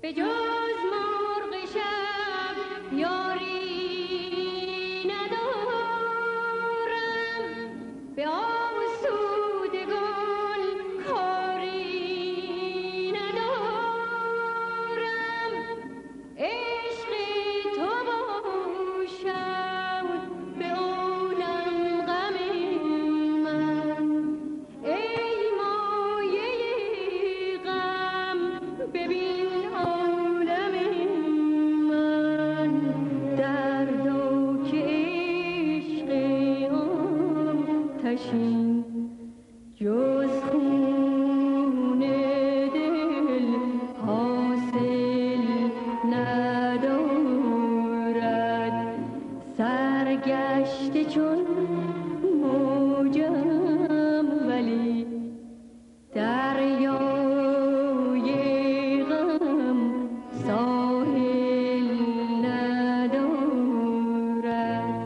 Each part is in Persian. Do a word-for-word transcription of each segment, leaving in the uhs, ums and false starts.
به جز مرغ شب یاری ندارم، به آسودگان کاری ندارم. عشق تو باشد به عالم غم من، ای مایه غم ببین عالم من. دردا که عشق آتشین جز خون دل حاصل ندارد. سرگشته چون موجم ولی دریای غم ساحل ندارد.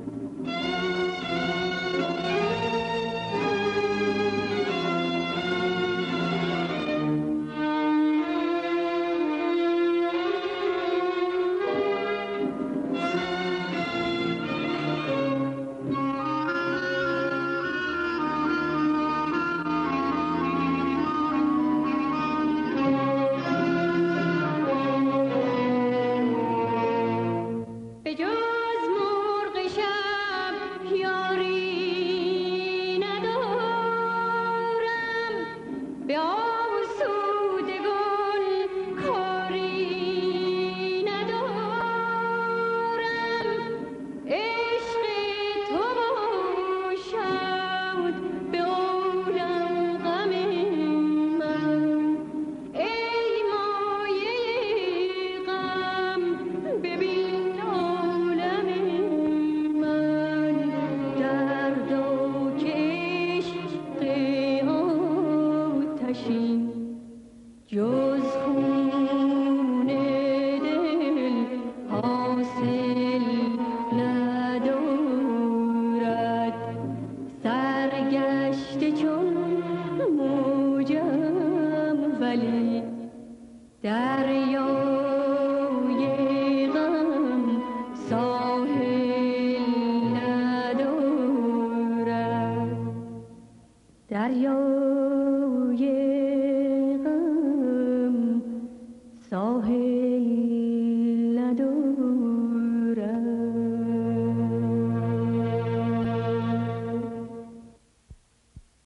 به جز مرغ شب یاری ندارم، به آسودگان کاری ندارم. عشق تو باشد به عالم غم من، ای مایه غم ببین عالم من. دردا که عشق آتشین جز خون دل حاصل ندارد. سرگشته چون موجم ولی دریای غم ساحل ندارد. دریای